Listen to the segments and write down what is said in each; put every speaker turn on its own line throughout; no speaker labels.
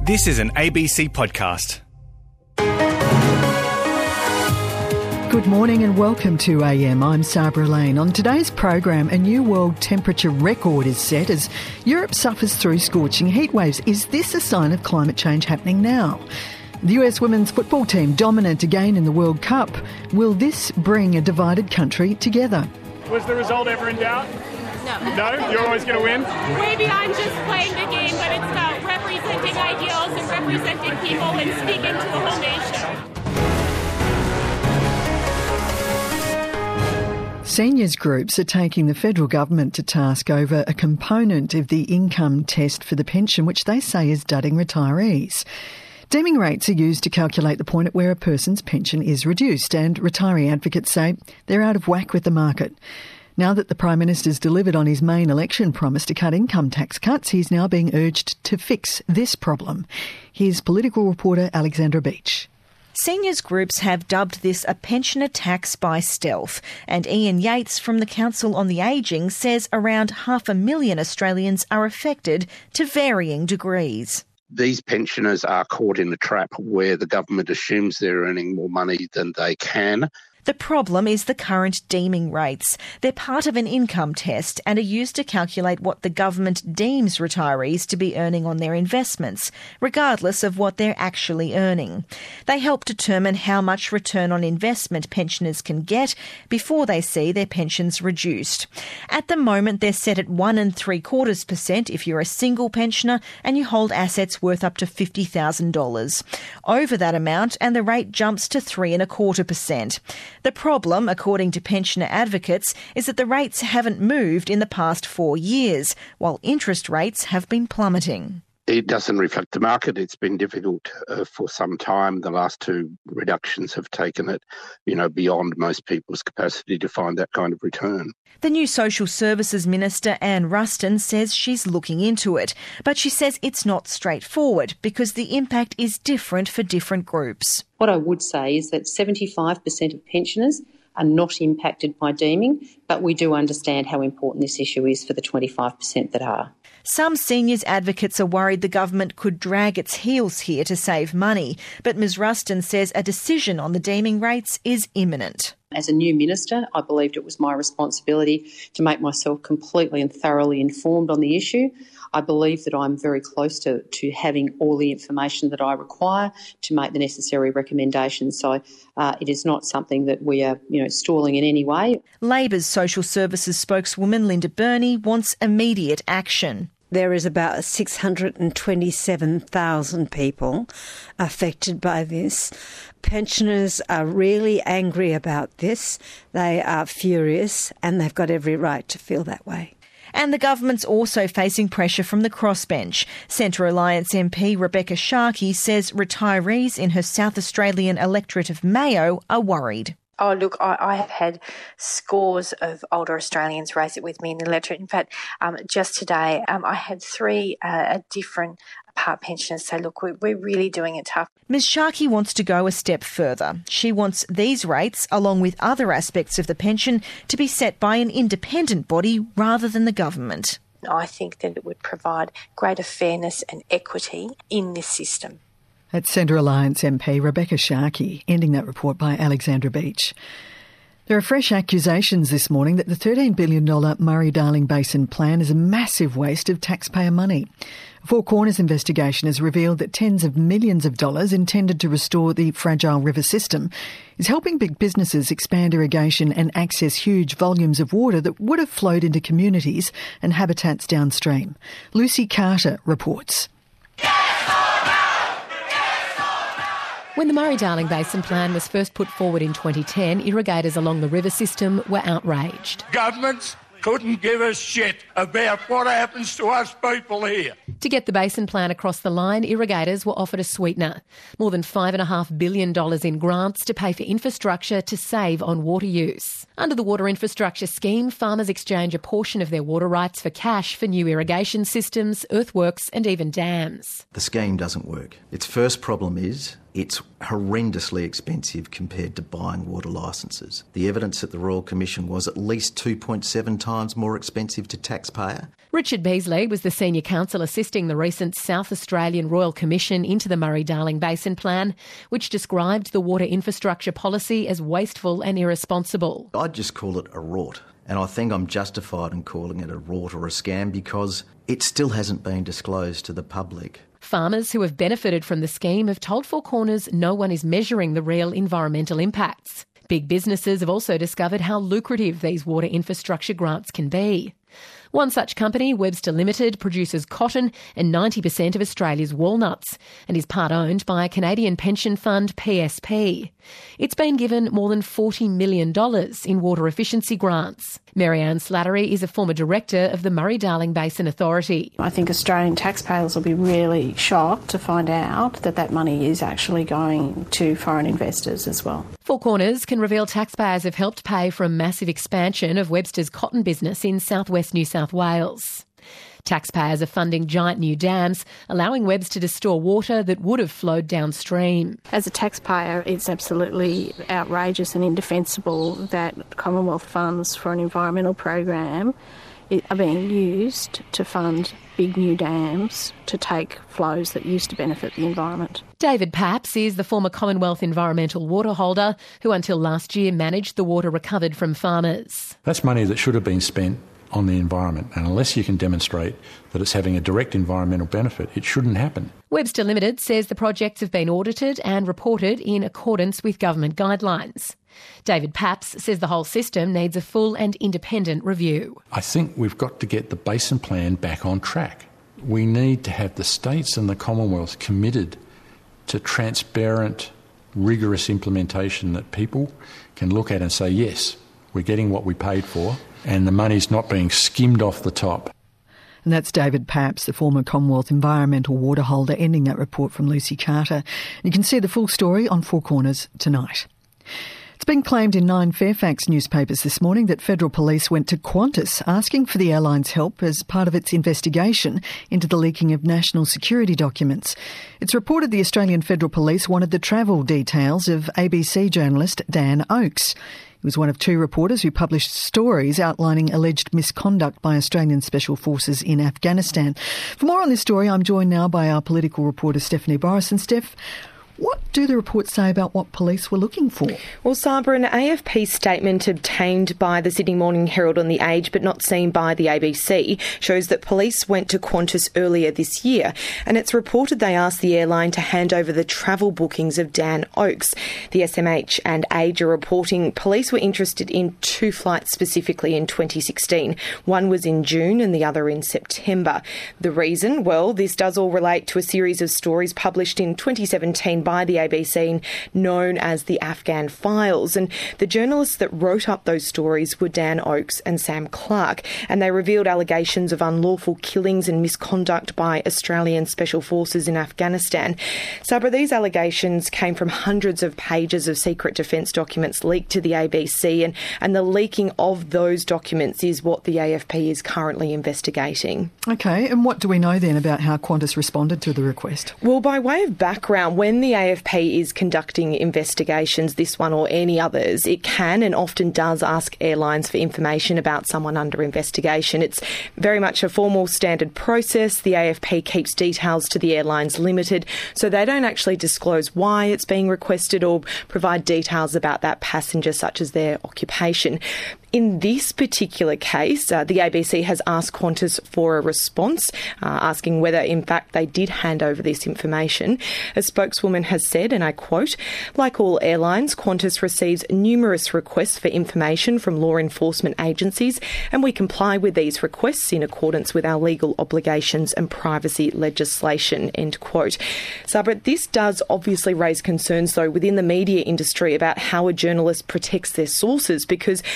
This is an ABC podcast.
Good morning and welcome to AM. I'm Sabra Lane. On today's program, a new world temperature record is set as Europe suffers through scorching heat waves. Is this a sign of climate change happening now? The US women's football team dominant again in the World Cup. Will this bring a divided country together?
Was the result ever in doubt?
No.
No? You're always going to win?
Maybe I'm just playing the game, but it's about representing ideals and representing people and speaking to the whole nation.
Seniors groups are taking the federal government to task over a component of the income test for the pension, which they say is dudding retirees. Deeming rates are used to calculate the point at where a person's pension is reduced, and retiree advocates say they're out of whack with the market. Now that the Prime Minister's delivered on his main election promise to cut income tax cuts, he's now being urged to fix this problem. Here's political reporter Alexandra Beach.
Seniors groups have dubbed this a pensioner tax by stealth, and Ian Yates from the Council on the Ageing says around 500,000 Australians are affected to varying degrees.
These pensioners are caught in a trap where the government assumes they're earning more money than they can.
The problem is the current deeming rates. They're part of an income test and are used to calculate what the government deems retirees to be earning on their investments, regardless of what they're actually earning. They help determine how much return on investment pensioners can get before they see their pensions reduced. At the moment, they're set at 1 3/4% if you're a single pensioner and you hold assets worth up to $50,000. Over that amount, and the rate jumps to 3 1/4%. The problem, according to pensioner advocates, is that the rates haven't moved in the past 4 years, while interest rates have been plummeting.
It doesn't reflect the market. It's been difficult for some time. The last two reductions have taken it, beyond most people's capacity to find that kind of return.
The new Social Services Minister, Anne Ruston, says she's looking into it, but she says it's not straightforward because the impact is different for different groups.
What I would say is that 75% of pensioners are not impacted by deeming, but we do understand how important this issue is for the 25% that are.
Some seniors advocates are worried the government could drag its heels here to save money, but Ms Ruston says a decision on the deeming rates is imminent.
As a new minister, I believed it was my responsibility to make myself completely and thoroughly informed on the issue. I believe that I'm very close to having all the information that I require to make the necessary recommendations. So it is not something that we are, stalling in any way.
Labor's social services spokeswoman Linda Burney wants immediate action.
There is about 627,000 people affected by this. Pensioners are really angry about this. They are furious and they've got every right to feel that way.
And the government's also facing pressure from the crossbench. Centre Alliance MP Rebecca Sharkey says retirees in her South Australian electorate of Mayo are worried.
Oh, look, I have had scores of older Australians raise it with me in the electorate. In fact, just today, I had three different part pensioners say, look, we're really doing it tough.
Ms Sharkey wants to go a step further. She wants these rates, along with other aspects of the pension, to be set by an independent body rather than the government.
I think that it would provide greater fairness and equity in this system.
That's Centre Alliance MP Rebecca Sharkey, ending that report by Alexandra Beach. There are fresh accusations this morning that the $13 billion Murray-Darling Basin plan is a massive waste of taxpayer money. A Four Corners investigation has revealed that tens of millions of dollars intended to restore the fragile river system is helping big businesses expand irrigation and access huge volumes of water that would have flowed into communities and habitats downstream. Lucy Carter reports.
When the Murray-Darling Basin Plan was first put forward in 2010, irrigators along the river system were outraged.
Governments couldn't give a shit about what happens to us people here.
To get the Basin Plan across the line, irrigators were offered a sweetener, more than $5.5 billion in grants to pay for infrastructure to save on water use. Under the Water Infrastructure Scheme, farmers exchange a portion of their water rights for cash for new irrigation systems, earthworks and even dams.
The scheme doesn't work. Its first problem is it's horrendously expensive compared to buying water licences. The evidence at the Royal Commission was at least 2.7 times more expensive to taxpayer.
Richard Beasley was the senior counsel assisting the recent South Australian Royal Commission into the Murray-Darling Basin Plan, which described the water infrastructure policy as wasteful and irresponsible.
I'd just call it a rort, and I think I'm justified in calling it a rort or a scam because it still hasn't been disclosed to the public.
Farmers who have benefited from the scheme have told Four Corners no one is measuring the real environmental impacts. Big businesses have also discovered how lucrative these water infrastructure grants can be. One such company, Webster Limited, produces cotton and 90% of Australia's walnuts and is part owned by a Canadian pension fund, PSP. It's been given more than $40 million in water efficiency grants. Mary-Anne Slattery is a former director of the Murray-Darling Basin Authority.
I think Australian taxpayers will be really shocked to find out that that money is actually going to foreign investors as well.
Four Corners can reveal taxpayers have helped pay for a massive expansion of Webster's cotton business in southwest New South Wales. Taxpayers are funding giant new dams, allowing Webster to store water that would have flowed downstream.
As a taxpayer, it's absolutely outrageous and indefensible that Commonwealth funds for an environmental program are being used to fund big new dams to take flows that used to benefit the environment.
David Paps is the former Commonwealth environmental water holder who until last year managed the water recovered from farmers.
That's money that should have been spent on the environment, and unless you can demonstrate that it's having a direct environmental benefit, it shouldn't happen.
Webster Limited says the projects have been audited and reported in accordance with government guidelines. David Paps says the whole system needs a full and independent review.
I think we've got to get the Basin Plan back on track. We need to have the states and the Commonwealth committed to transparent, rigorous implementation that people can look at and say, yes, we're getting what we paid for, and the money's not being skimmed off the top.
And that's David Paps, the former Commonwealth environmental water holder, ending that report from Lucy Carter. You can see the full story on Four Corners tonight. It's been claimed in 9 Fairfax newspapers this morning that federal police went to Qantas asking for the airline's help as part of its investigation into the leaking of national security documents. It's reported the Australian Federal Police wanted the travel details of ABC journalist Dan Oakes. He was one of 2 reporters who published stories outlining alleged misconduct by Australian Special Forces in Afghanistan. For more on this story, I'm joined now by our political reporter Stephanie Boris. And Steph, what do the reports say about what police were looking for?
Well, Sabra, an AFP statement obtained by the Sydney Morning Herald on The Age but not seen by the ABC shows that police went to Qantas earlier this year, and it's reported they asked the airline to hand over the travel bookings of Dan Oakes. The SMH and Age are reporting police were interested in 2 flights specifically in 2016. One was in June and the other in September. The reason? Well, this does all relate to a series of stories published in 2017 by the ABC known as the Afghan Files, and the journalists that wrote up those stories were Dan Oakes and Sam Clark, and they revealed allegations of unlawful killings and misconduct by Australian Special Forces in Afghanistan. Sabra, these allegations came from hundreds of pages of secret defence documents leaked to the ABC, and the leaking of those documents is what the AFP is currently investigating.
OK, and what do we know then about how Qantas responded to the request?
Well, by way of background, when the AFP is conducting investigations, this one or any others, it can and often does ask airlines for information about someone under investigation. It's very much a formal standard process. The AFP keeps details to the airlines limited, so they don't actually disclose why it's being requested or provide details about that passenger, such as their occupation. In this particular case, the ABC has asked Qantas for a response, asking whether, in fact, they did hand over this information. A spokeswoman has said, and I quote, "Like all airlines, Qantas receives numerous requests for information from law enforcement agencies, and we comply with these requests in accordance with our legal obligations and privacy legislation," end quote. Sabra, this does obviously raise concerns, though, within the media industry about how a journalist protects their sources, because no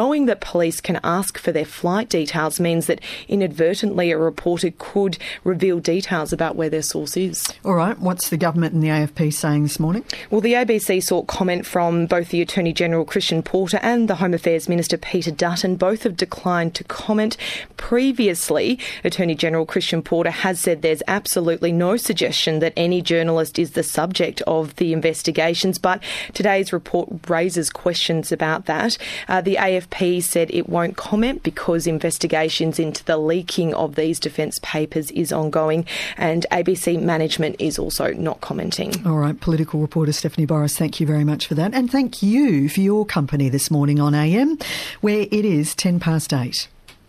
knowing that police can ask for their flight details means that inadvertently a reporter could reveal details about where their source is.
All right, what's the government and the AFP saying this morning?
Well, the ABC sought comment from both the Attorney General Christian Porter and the Home Affairs Minister Peter Dutton. Both have declined to comment. Previously, Attorney General Christian Porter has said there's absolutely no suggestion that any journalist is the subject of the investigations, but today's report raises questions about that. The AFP said it won't comment because investigations into the leaking of these defence papers is ongoing, and ABC management is also not commenting.
All right, political reporter Stephanie Boris, thank you very much for that. And thank you for your company this morning on AM, where it is 8:10.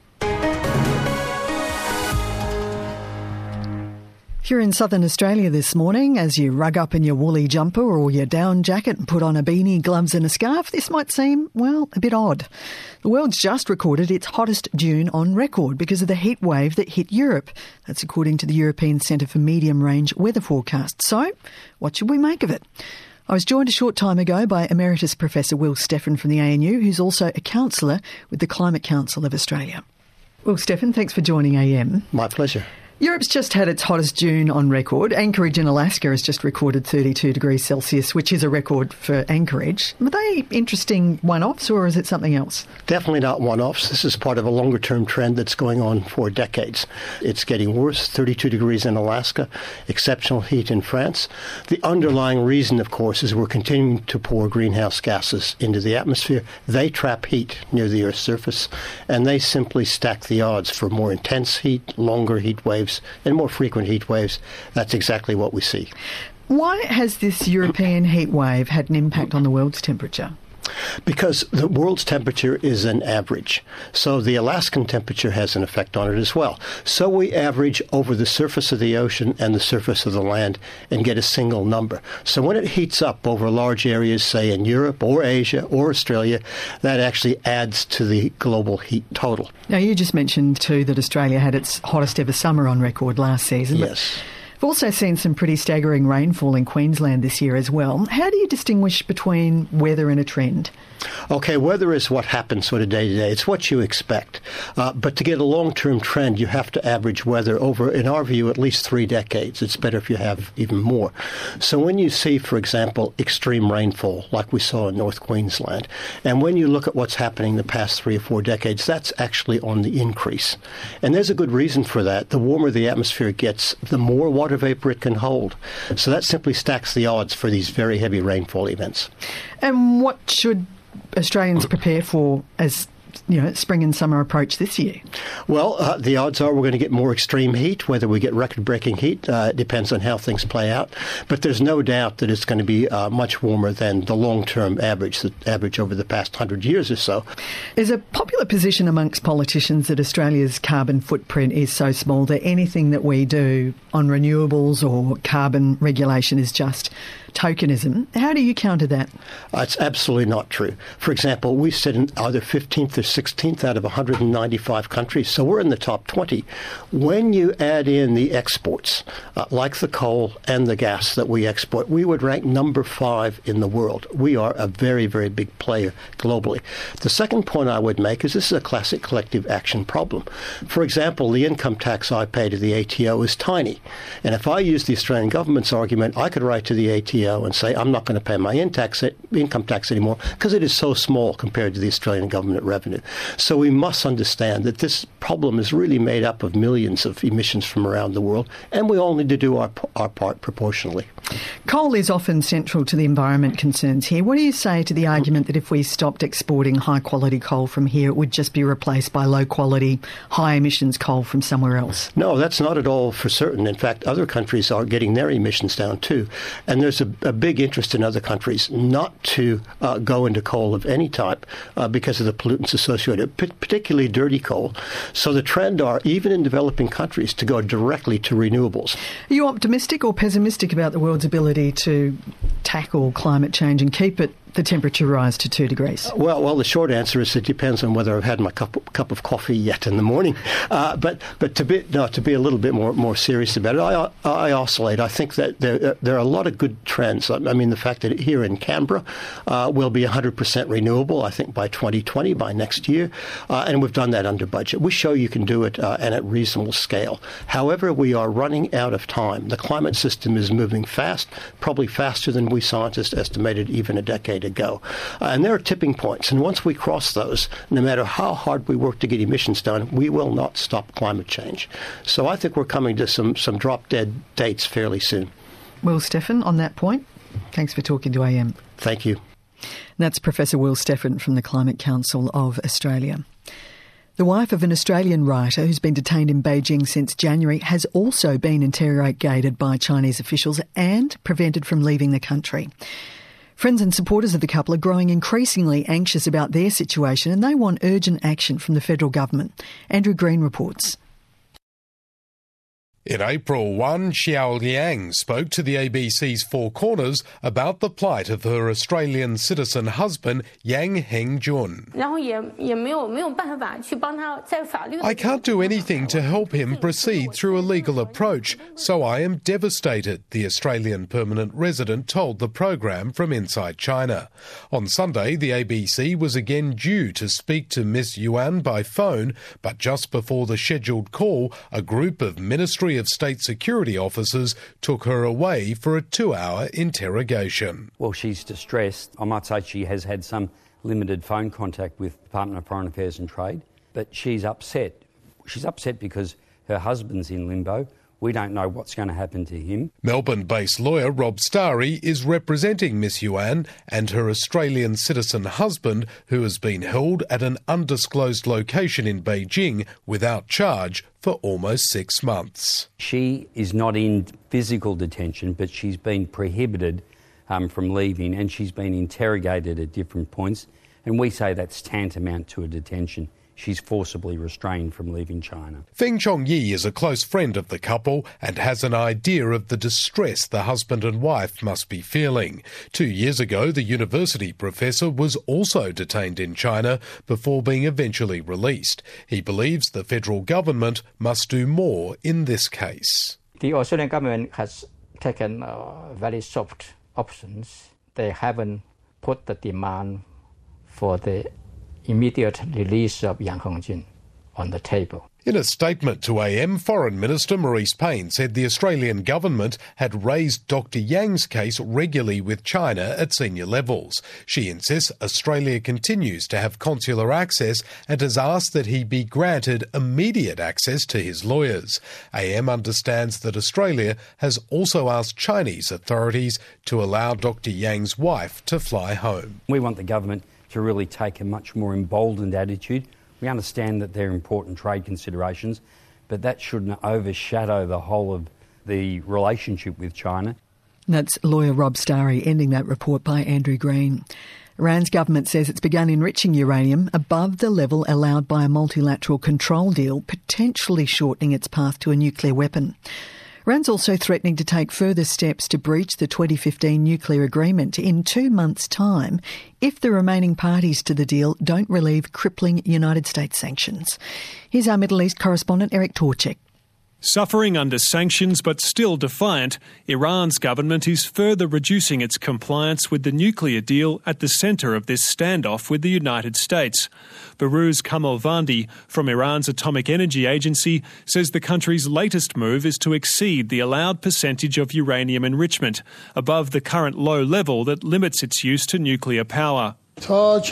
If you're in southern Australia this morning, as you rug up in your woolly jumper or your down jacket and put on a beanie, gloves and a scarf, this might seem, well, a bit odd. The world's just recorded its hottest June on record because of the heat wave that hit Europe. That's according to the European Centre for Medium Range Weather Forecast. So, what should we make of it? I was joined a short time ago by Emeritus Professor Will Steffen from the ANU, who's also a counsellor with the Climate Council of Australia. Will Steffen, thanks for joining AM.
My pleasure.
Europe's just had its hottest June on record. Anchorage in Alaska has just recorded 32 degrees Celsius, which is a record for Anchorage. Were they interesting one-offs or is it something else?
Definitely not one-offs. This is part of a longer-term trend that's going on for decades. It's getting worse, 32 degrees in Alaska, exceptional heat in France. The underlying reason, of course, is we're continuing to pour greenhouse gases into the atmosphere. They trap heat near the Earth's surface, and they simply stack the odds for more intense heat, longer heat waves, and more frequent heat waves. That's exactly what we see.
Why has this European heat wave had an impact on the world's temperature?
Because the world's temperature is an average. So the Alaskan temperature has an effect on it as well. So we average over the surface of the ocean and the surface of the land and get a single number. So when it heats up over large areas, say in Europe or Asia or Australia, that actually adds to the global heat total.
Now, you just mentioned too that Australia had its hottest ever summer on record last season.
Yes.
We've also seen some pretty staggering rainfall in Queensland this year as well. How do you distinguish between weather and a trend?
Okay, weather is what happens sort of day to day. It's what you expect. But to get a long-term trend, you have to average weather over, in our view, at least 3 decades. It's better if you have even more. So when you see, for example, extreme rainfall, like we saw in North Queensland, and when you look at what's happening the past 3 or 4 decades, that's actually on the increase. And there's a good reason for that. The warmer the atmosphere gets, the more water vapor it can hold. So that simply stacks the odds for these very heavy rainfall events.
And what should Australians prepare for as spring and summer approach this year?
Well, the odds are we're going to get more extreme heat. Whether we get record-breaking heat depends on how things play out. But there's no doubt that it's going to be much warmer than the long-term average, the average over the past 100 years or so.
There's a popular position amongst politicians that Australia's carbon footprint is so small that anything that we do on renewables or carbon regulation is just tokenism. How do you counter that?
It's absolutely not true. For example, we sit in either 15th or 16th out of 195 countries, so we're in the top 20. When you add in the exports, like the coal and the gas that we export, we would rank number 5 in the world. We are a very, very big player globally. The second point I would make is this is a classic collective action problem. For example, the income tax I pay to the ATO is tiny. And if I use the Australian government's argument, I could write to the ATO and say, I'm not going to pay my income tax anymore because it is so small compared to the Australian government revenue. So we must understand that this problem is really made up of millions of emissions from around the world, and we all need to do our part proportionally.
Coal is often central to the environment concerns here. What do you say to the argument that if we stopped exporting high-quality coal from here, it would just be replaced by low-quality, high-emissions coal from somewhere else?
No, that's not at all for certain. In fact, other countries are getting their emissions down too. And there's a big interest in other countries not to go into coal of any type because of the pollutants associated, particularly dirty coal. So the trend are, even in developing countries, to go directly to renewables.
Are you optimistic or pessimistic about the world's ability to tackle climate change and keep it the temperature rise to 2 degrees?
Well, the short answer is it depends on whether I've had my cup of coffee yet in the morning. But to be a little bit more serious about it, I oscillate. I think that there are a lot of good trends. I mean, the fact that here in Canberra we'll be 100% renewable, I think, by 2020, by next year, and we've done that under budget. We show you can do it and at reasonable scale. However, we are running out of time. The climate system is moving fast, probably faster than we scientists estimated even a decade ago. And there are tipping points. And once we cross those, no matter how hard we work to get emissions done, we will not stop climate change. So I think we're coming to some drop-dead dates fairly soon.
Will Steffen, on that point, thanks for talking to AM.
Thank you.
That's Professor Will Steffen from the Climate Council of Australia. The wife of an Australian writer who's been detained in Beijing since January has also been interrogated by Chinese officials and prevented from leaving the country. Friends and supporters of the couple are growing increasingly anxious about their situation and they want urgent action from the federal government. Andrew Green reports.
In April, Wan Xiaoliang spoke to the ABC's Four Corners about the plight of her Australian citizen husband, Yang Hengjun. I can't do anything to help him proceed through a legal approach, so I am devastated, the Australian permanent resident told the program from Inside China. On Sunday, the ABC was again due to speak to Ms. Yuan by phone, but just before the scheduled call, a group of Ministry of State security officers took her away for a 2-hour interrogation.
Well, she's distressed. I might say she has had some limited phone contact with the Department of Foreign Affairs and Trade, but she's upset. She's upset because her husband's in limbo. We don't know what's going to happen to him.
Melbourne-based lawyer Rob Starry is representing Miss Yuan and her Australian citizen husband, who has been held at an undisclosed location in Beijing without charge for almost 6 months.
She is not in physical detention, but she's been prohibited from leaving and she's been interrogated at different points. And we say that's tantamount to a detention. She's forcibly restrained from leaving China.
Feng Chongyi is a close friend of the couple and has an idea of the distress the husband and wife must be feeling. 2 years ago, the university professor was also detained in China before being eventually released. He believes the federal government must do more in this case.
The Australian government has taken very soft options. They haven't put the demand for the immediate release of Yang Hengjun on the table.
In a statement to AM, Foreign Minister Marise Payne said the Australian government had raised Dr. Yang's case regularly with China at senior levels. She insists Australia continues to have consular access and has asked that he be granted immediate access to his lawyers. AM understands that Australia has also asked Chinese authorities to allow Dr. Yang's wife to fly home.
We want the government to really take a much more emboldened attitude. We understand that there are important trade considerations, but that shouldn't overshadow the whole of the relationship with China.
That's lawyer Rob Starry ending that report by Andrew Green. Iran's government says it's begun enriching uranium above the level allowed by a multilateral control deal, potentially shortening its path to a nuclear weapon. Iran's also threatening to take further steps to breach the 2015 nuclear agreement in 2 months' time if the remaining parties to the deal don't relieve crippling United States sanctions. Here's our Middle East correspondent Eric Torczyk.
Suffering under sanctions but still defiant, Iran's government is further reducing its compliance with the nuclear deal at the centre of this standoff with the United States. Behrouz Kamalvandi from Iran's Atomic Energy Agency says the country's latest move is to exceed the allowed percentage of uranium enrichment, above the current low level that limits its use to nuclear power. In a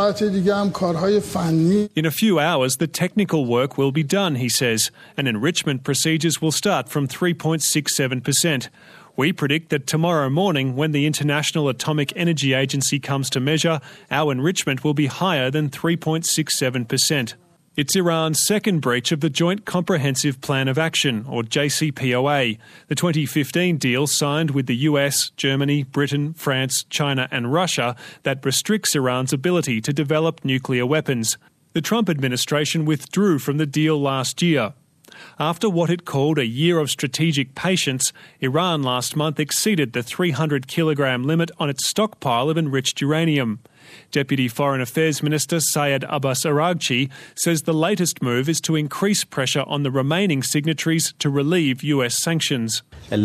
few hours, the technical work will be done, he says, and enrichment procedures will start from 3.67%. We predict that tomorrow morning, when the International Atomic Energy Agency comes to measure, our enrichment will be higher than 3.67%. It's Iran's second breach of the Joint Comprehensive Plan of Action, or JCPOA, the 2015 deal signed with the US, Germany, Britain, France, China and Russia that restricts Iran's ability to develop nuclear weapons. The Trump administration withdrew from the deal last year. After what it called a year of strategic patience, Iran last month exceeded the 300-kilogram limit on its stockpile of enriched uranium. Deputy Foreign Affairs Minister Syed Abbas Araghchi says the latest move is to increase pressure on the remaining signatories to relieve US sanctions.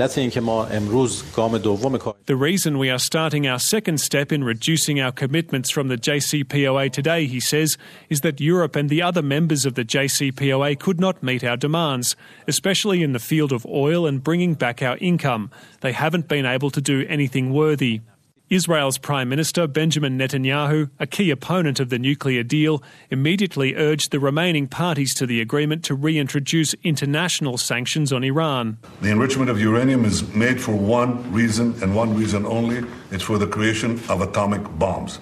The reason we are starting our second step in reducing our commitments from the JCPOA today, he says, is that Europe and the other members of the JCPOA could not meet our demands, especially in the field of oil and bringing back our income. They haven't been able to do anything worthy. Israel's Prime Minister Benjamin Netanyahu, a key opponent of the nuclear deal, immediately urged the remaining parties to the agreement to reintroduce international sanctions on Iran.
The enrichment of uranium is made for one reason and one reason only. It's for the creation of atomic bombs.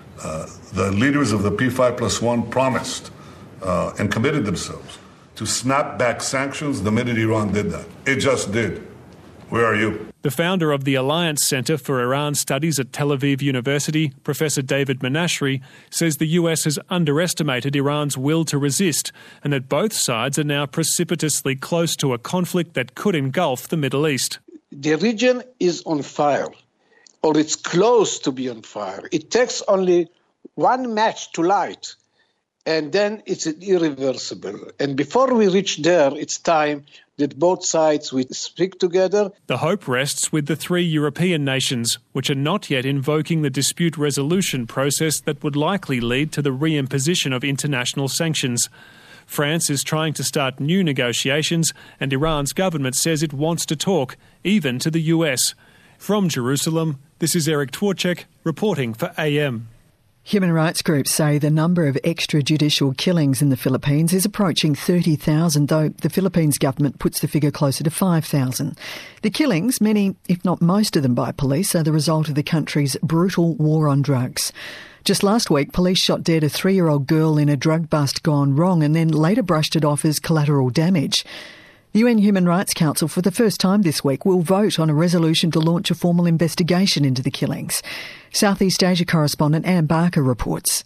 The leaders of the P5+1 promised and committed themselves to snap back sanctions the minute Iran did that. It just did. Where are you?
The founder of the Alliance Centre for Iran Studies at Tel Aviv University, Professor David Menashri, says the US has underestimated Iran's will to resist and that both sides are now precipitously close to a conflict that could engulf the Middle East.
The region is on fire, or it's close to be on fire. It takes only one match to light, and then it's irreversible. And before we reach there, it's time that both sides will speak together.
The hope rests with the 3 European nations, which are not yet invoking the dispute resolution process that would likely lead to the reimposition of international sanctions. France is trying to start new negotiations, and Iran's government says it wants to talk, even to the US. From Jerusalem, this is Eric Twarchek reporting for AM.
Human rights groups say the number of extrajudicial killings in the Philippines is approaching 30,000, though the Philippines government puts the figure closer to 5,000. The killings, many, if not most of them by police, are the result of the country's brutal war on drugs. Just last week, police shot dead a 3-year-old girl in a drug bust gone wrong and then later brushed it off as collateral damage. The UN Human Rights Council, for the first time this week, will vote on a resolution to launch a formal investigation into the killings. Southeast Asia correspondent Anne Barker reports.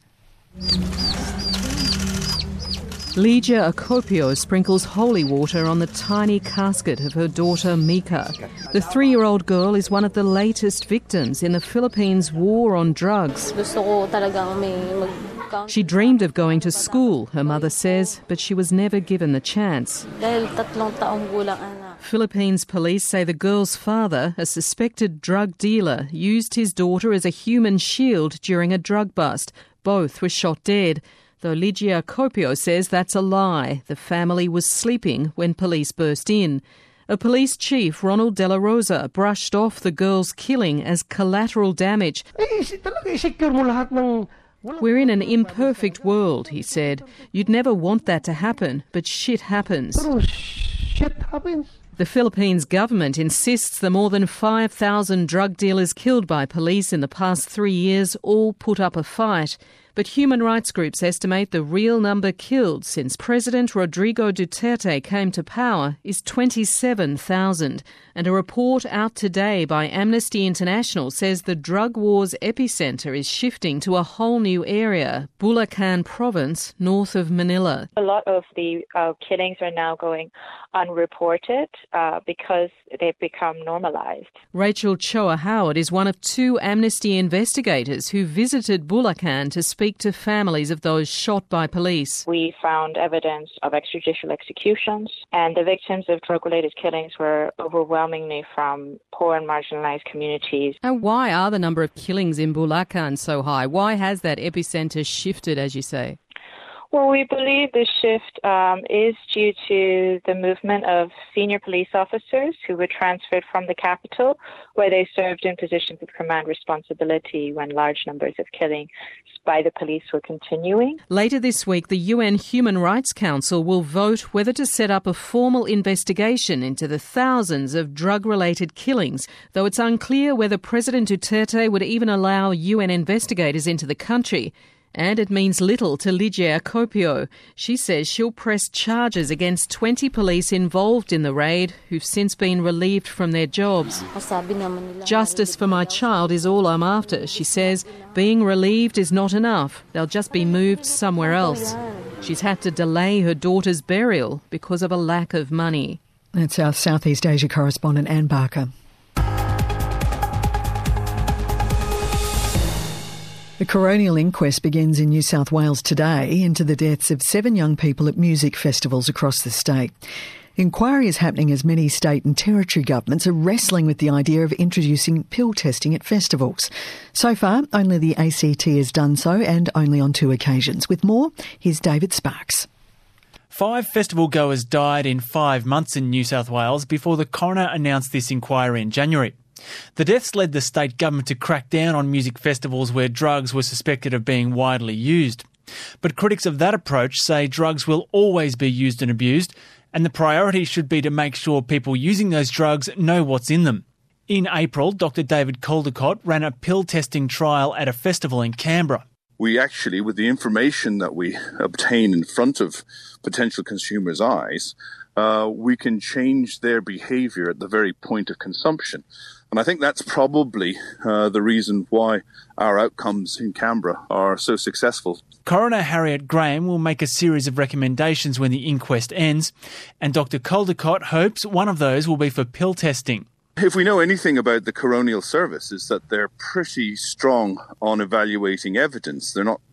Lygia Acopio sprinkles holy water on the tiny casket of her daughter Mika. The 3-year-old girl is one of the latest victims in the Philippines' war on drugs. She dreamed of going to school, her mother says, but she was never given the chance. Philippines police say the girl's father, a suspected drug dealer, used his daughter as a human shield during a drug bust. Both were shot dead. Though Lygia Acopio says that's a lie. The family was sleeping when police burst in. A police chief, Ronald De La Rosa, brushed off the girl's killing as collateral damage. We're in an imperfect world, he said. You'd never want that to happen, but shit happens. The Philippines government insists the more than 5,000 drug dealers killed by police in the past 3 years all put up a fight. But human rights groups estimate the real number killed since President Rodrigo Duterte came to power is 27,000. And a report out today by Amnesty International says the drug war's epicentre is shifting to a whole new area, Bulacan province, north of Manila.
A lot of the killings are now going unreported because they've become normalised.
Rachel Choa Howard is one of 2 Amnesty investigators who visited Bulacan to speak to families of those shot by police.
We found evidence of extrajudicial executions, and the victims of drug-related killings were overwhelmingly from poor and marginalised communities.
And why are the number of killings in Bulacan so high? Why has that epicentre shifted, as you say?
Well, we believe the shift is due to the movement of senior police officers who were transferred from the capital, where they served in positions of command responsibility when large numbers of killings by the police were continuing.
Later this week, the UN Human Rights Council will vote whether to set up a formal investigation into the thousands of drug-related killings, though it's unclear whether President Duterte would even allow UN investigators into the country. And it means little to Lygia Acopio. She says she'll press charges against 20 police involved in the raid who've since been relieved from their jobs. Justice for my child is all I'm after, she says. Being relieved is not enough. They'll just be moved somewhere else. She's had to delay her daughter's burial because of a lack of money.
That's our Southeast Asia correspondent Anne Barker. The coronial inquest begins in New South Wales today into the deaths of 7 young people at music festivals across the state. The inquiry is happening as many state and territory governments are wrestling with the idea of introducing pill testing at festivals. So far, only the ACT has done so, and only on 2 occasions. With more, here's David Sparks.
5 festival goers died in 5 months in New South Wales before the coroner announced this inquiry in January. The deaths led the state government to crack down on music festivals where drugs were suspected of being widely used. But critics of that approach say drugs will always be used and abused, and the priority should be to make sure people using those drugs know what's in them. In April, Dr David Caldecott ran a pill testing trial at a festival in Canberra.
We actually, with the information that we obtain in front of potential consumers' eyes, we can change their behaviour at the very point of consumption. And I think that's probably the reason why our outcomes in Canberra are so successful.
Coroner Harriet Graham will make a series of recommendations when the inquest ends, and Dr Caldecott hopes one of those will be for pill testing.
If we know anything about the coronial service, is that they're pretty strong on evaluating evidence. They're not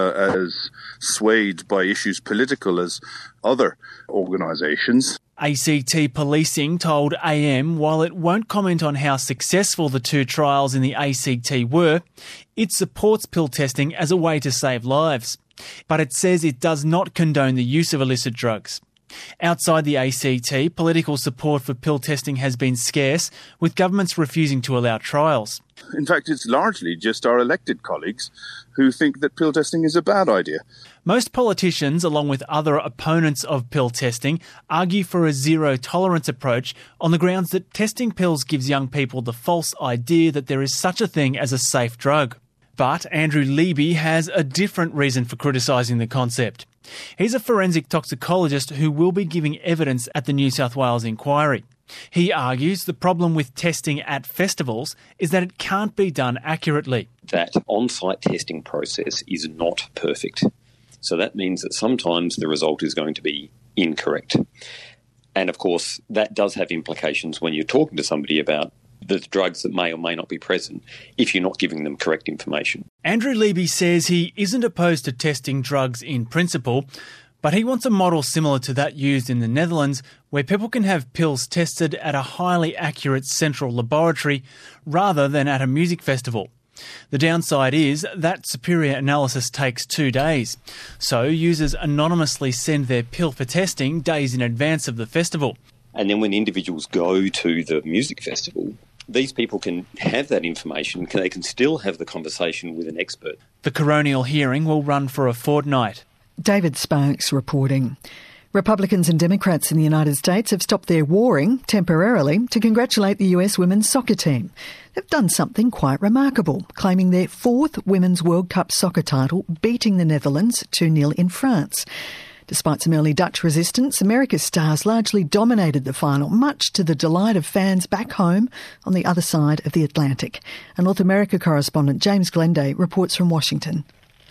as swayed by issues political as other organisations.
ACT Policing told AM while it won't comment on how successful the 2 trials in the ACT were, it supports pill testing as a way to save lives. But it says it does not condone the use of illicit drugs. Outside the ACT, political support for pill testing has been scarce, with governments refusing to allow trials.
In fact, it's largely just our elected colleagues who think that pill testing is a bad idea.
Most politicians, along with other opponents of pill testing, argue for a zero-tolerance approach on the grounds that testing pills gives young people the false idea that there is such a thing as a safe drug. But Andrew Leby has a different reason for criticising the concept. He's a forensic toxicologist who will be giving evidence at the New South Wales inquiry. He argues the problem with testing at festivals is that it can't be done accurately.
That on-site testing process is not perfect. So that means that sometimes the result is going to be incorrect. And of course, that does have implications when you're talking to somebody about the drugs that may or may not be present if you're not giving them correct information.
Andrew Leby says he isn't opposed to testing drugs in principle, but he wants a model similar to that used in the Netherlands, where people can have pills tested at a highly accurate central laboratory rather than at a music festival. The downside is that superior analysis takes 2 days, so users anonymously send their pill for testing days in advance of the festival.
And then when individuals go to the music festival, these people can have that information, they can still have the conversation with an expert.
The coronial hearing will run for a fortnight.
David Sparks reporting. Republicans and Democrats in the United States have stopped their warring temporarily to congratulate the US women's soccer team. They've done something quite remarkable, claiming their 4th Women's World Cup soccer title, beating the Netherlands 2-0 in France. Despite some early Dutch resistance, America's stars largely dominated the final, much to the delight of fans back home on the other side of the Atlantic. And North America correspondent James Glenday reports from Washington.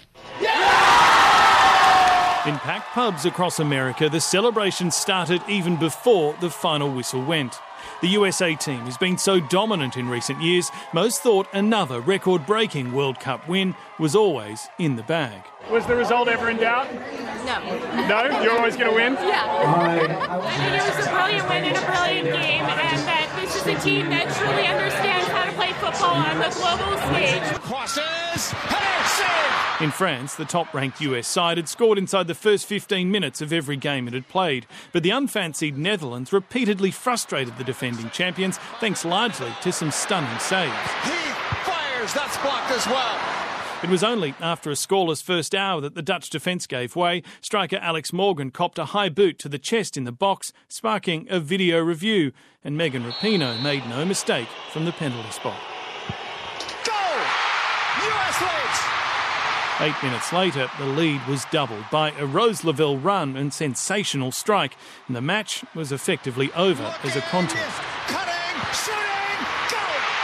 In packed pubs across America, the celebration started even before the final whistle went. The USA team has been so dominant in recent years, most thought another record-breaking World Cup win was always in the bag.
Was the result ever in doubt?
No.
No? You're always going to win?
Yeah. I think it was a brilliant win and a brilliant game, and that this is a team that truly understands how to play football on the global stage.
Crosses, save! In France, the top-ranked US side had scored inside the first 15 minutes of every game it had played, but the unfancied Netherlands repeatedly frustrated the defending champions, thanks largely to some stunning saves.
He fires, that's blocked as well.
It was only after a scoreless first hour that the Dutch defence gave way. Striker Alex Morgan copped a high boot to the chest in the box, sparking a video review, and Megan Rapinoe made no mistake from the penalty spot.
Goal! US leads!
8 minutes later, the lead was doubled by a Rose Lavelle run and sensational strike, and the match was effectively over as a contest.
Cutting, shooting, goal!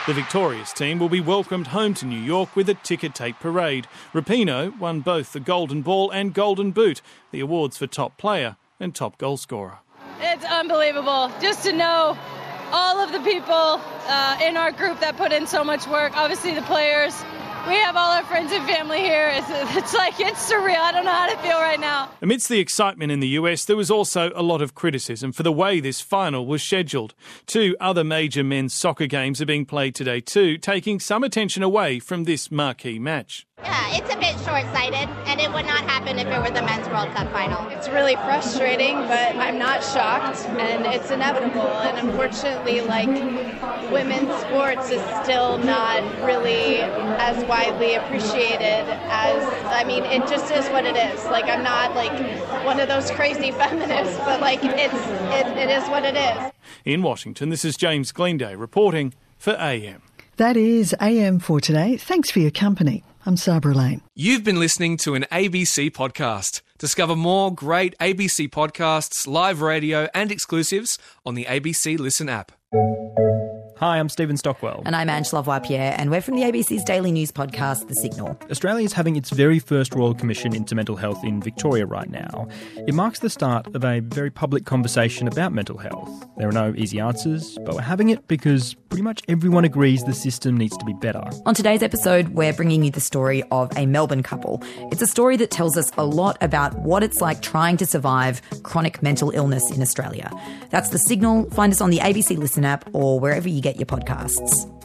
The victorious team will be welcomed home to New York with a ticker-tape parade. Rapinoe won both the Golden Ball and Golden Boot, the awards for top player and top goal scorer.
It's unbelievable just to know all of the people in our group that put in so much work. Obviously the players. We have all our friends and family here. It's surreal. I don't know how to feel right now.
Amidst the excitement in the US, there was also a lot of criticism for the way this final was scheduled. 2 other major men's soccer games are being played today too, taking some attention away from this marquee match.
Yeah, it's a bit short-sighted, and it would not happen if it were the Men's World Cup final.
It's really frustrating, but I'm not shocked, and it's inevitable. And unfortunately, women's sports is still not really as widely appreciated as, it just is what it is. I'm not, one of those crazy feminists, but, it is what it is.
In Washington, this is James Glenday reporting for AM.
That is AM for today. Thanks for your company. I'm Sabra Lane.
You've been listening to an ABC podcast. Discover more great ABC podcasts, live radio and exclusives on the ABC Listen app.
Hi, I'm Stephen Stockwell.
And I'm Angela Lavoie-Pierre, and we're from the ABC's daily news podcast, The Signal.
Australia is having its very first Royal Commission into mental health in Victoria right now. It marks the start of a very public conversation about mental health. There are no easy answers, but we're having it because pretty much everyone agrees the system needs to be better.
On today's episode, we're bringing you the story of a Melbourne couple. It's a story that tells us a lot about what it's like trying to survive chronic mental illness in Australia. That's The Signal. Find us on the ABC Listen app or wherever you get your podcasts.